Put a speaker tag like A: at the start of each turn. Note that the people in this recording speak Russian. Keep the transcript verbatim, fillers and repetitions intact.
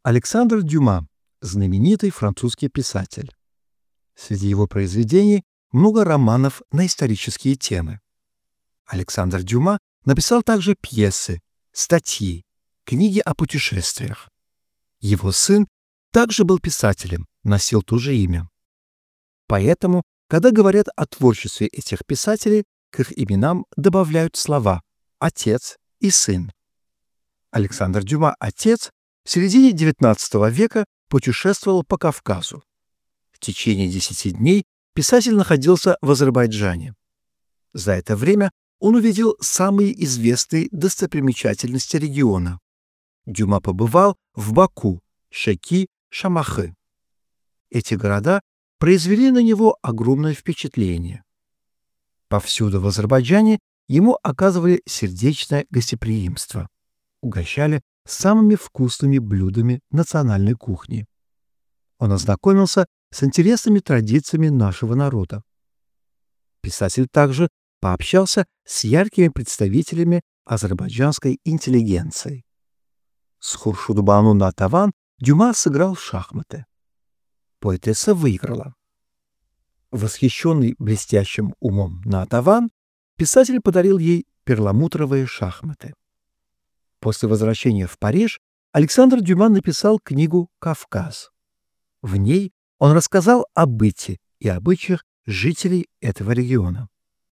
A: Александр Дюма – знаменитый французский писатель. Среди его произведений много романов на исторические темы. Александр Дюма написал также пьесы, статьи, книги о путешествиях. Его сын также был писателем, носил то же имя. Поэтому, когда говорят о творчестве этих писателей, к их именам добавляют слова «отец» и «сын». Александр Дюма, отец, в середине девятнадцатого века путешествовал по Кавказу. В течение десяти дней писатель находился в Азербайджане. За это время он увидел самые известные достопримечательности региона. Дюма побывал в Баку, Шеки, Шамахы. Эти города произвели на него огромное впечатление. Повсюду в Азербайджане ему оказывали сердечное гостеприимство, угощали самыми вкусными блюдами национальной кухни. Он ознакомился с интересными традициями нашего народа. Писатель также пообщался с яркими представителями азербайджанской интеллигенции. С Хуршудбану Натаван Дюма сыграл в шахматы. Поэтесса выиграла. Восхищенный блестящим умом Натаван, писатель подарил ей перламутровые шахматы. После возвращения в Париж Александр Дюма написал книгу «Кавказ». В ней он рассказал о быте и обычаях жителей этого региона.